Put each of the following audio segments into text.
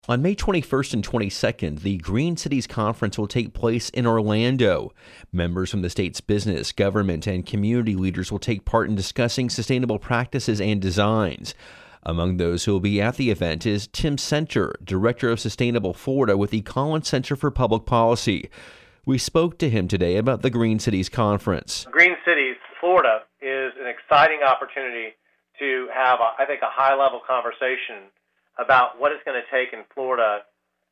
On May 21st and 22nd, the Green Cities Conference will take place in Orlando. Members from the state's business, government, and community leaders will take part in discussing sustainable practices and designs. Among those who will be at the event is Tim Center, Director of Sustainable Florida with the Collins Center for Public Policy. We spoke to him today about the Green Cities Conference. Green Cities, Florida, is an exciting opportunity to have, I think, a high-level conversation about what it's going to take in Florida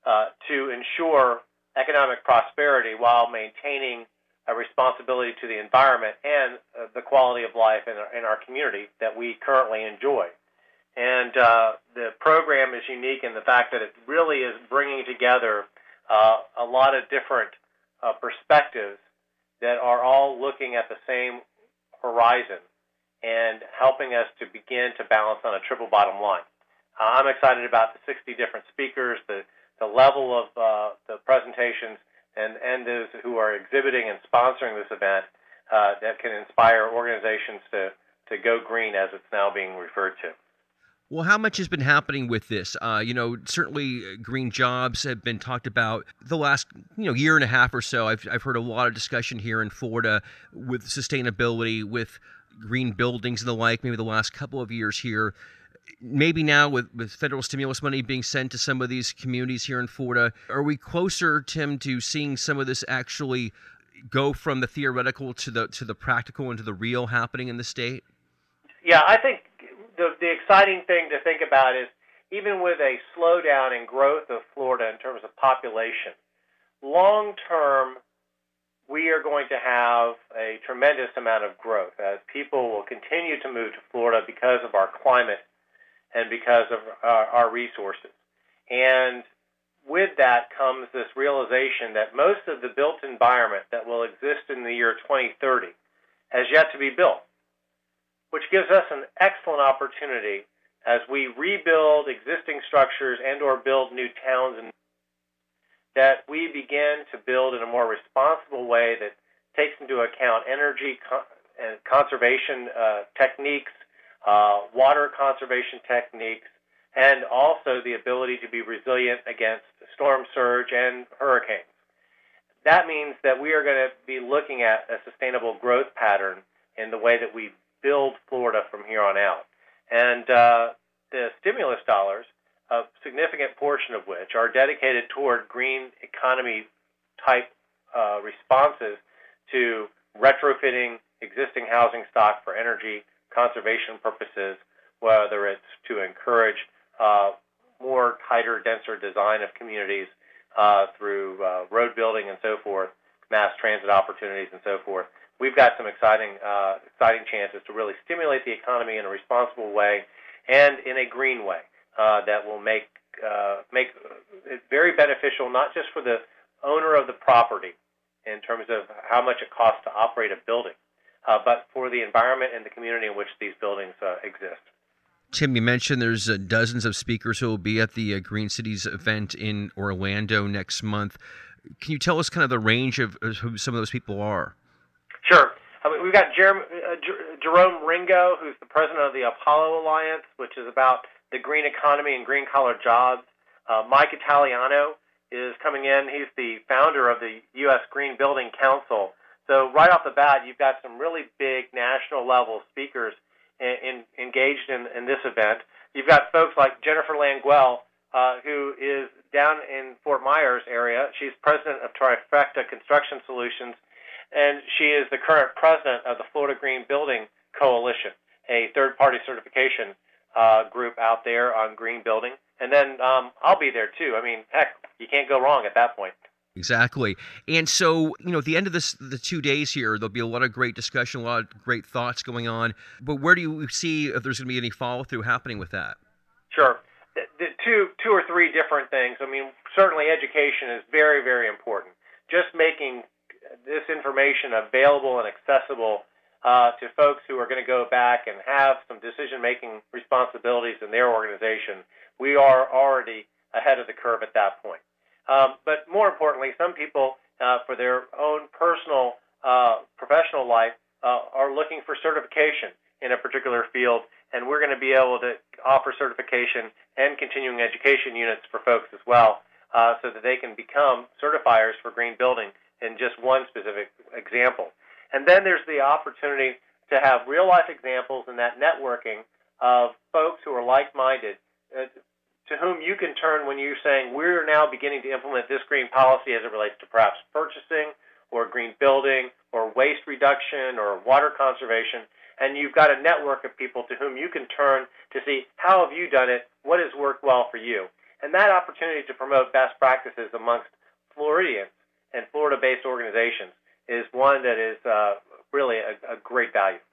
to ensure economic prosperity while maintaining a responsibility to the environment and the quality of life in our community that we currently enjoy. And the program is unique in the fact that it really is bringing together a lot of different perspectives that are all looking at the same horizon and helping us to begin to balance on a triple bottom line. I'm excited about the 60 different speakers, the level of the presentations, and those who are exhibiting and sponsoring this event that can inspire organizations to go green, as it's now being referred to. Well, how much has been happening with this? Certainly green jobs have been talked about the last, year and a half or so. I've heard a lot of discussion here in Florida with sustainability, with green buildings and the like, maybe the last couple of years here. Maybe now with federal stimulus money being sent to some of these communities here in Florida, are we closer, Tim, to seeing some of this actually go from the theoretical to the practical and to the real happening in the state? Yeah, I think the exciting thing to think about is even with a slowdown in growth of Florida in terms of population, long term, we are going to have a tremendous amount of growth as people will continue to move to Florida because of our climate and because of our resources. And with that comes this realization that most of the built environment that will exist in the year 2030 has yet to be built, which gives us an excellent opportunity as we rebuild existing structures and or build new towns, and that we begin to build in a more responsible way that takes into account energy and conservation techniques, water conservation techniques, and also the ability to be resilient against storm surge and hurricanes. That means that we are going to be looking at a sustainable growth pattern in the way that we build Florida from here on out. And the stimulus dollars, a significant portion of which are dedicated toward green economy type responses to retrofitting existing housing stock for energy conservation purposes, whether it's to encourage more tighter, denser design of communities through road building and so forth, mass transit opportunities and so forth. We've got some exciting chances to really stimulate the economy in a responsible way and in a green way that will make it very beneficial, not just for the owner of the property in terms of how much it costs to operate a building, but for the environment and the community in which these buildings exist. Tim, you mentioned there's dozens of speakers who will be at the Green Cities event in Orlando next month. Can you tell us kind of the range of who some of those people are? Sure. We've got Jerome Ringo, who's the president of the Apollo Alliance, which is about the green economy and green-collar jobs. Mike Italiano is coming in. He's the founder of the U.S. Green Building Council. So right off the bat, you've got some really big national-level speakers engaged in this event. You've got folks like Jennifer Languel, who is down in Fort Myers area. She's president of Trifecta Construction Solutions, and she is the current president of the Florida Green Building Coalition, a third-party certification group out there on green building. And then I'll be there, too. I mean, heck, you can't go wrong at that point. Exactly. And so, at the end of the 2 days here, there'll be a lot of great discussion, a lot of great thoughts going on. But where do you see if there's going to be any follow-through happening with that? Sure. The two or three different things. I mean, certainly education is very, very important. Just making this information available and accessible to folks who are going to go back and have some decision-making responsibilities in their organization. We are already ahead of the curve at that point. But more importantly, some people, for their own personal, professional life, are looking for certification in a particular field, and we're going to be able to offer certification and continuing education units for folks as well, so that they can become certifiers for green building in just one specific example. And then there's the opportunity to have real-life examples in that networking of folks who are like-minded, to whom you can turn when you're saying, we're now beginning to implement this green policy as it relates to perhaps purchasing or green building or waste reduction or water conservation, and you've got a network of people to whom you can turn to see, how have you done it, what has worked well for you. And that opportunity to promote best practices amongst Floridians and Florida-based organizations is one that is really a great value.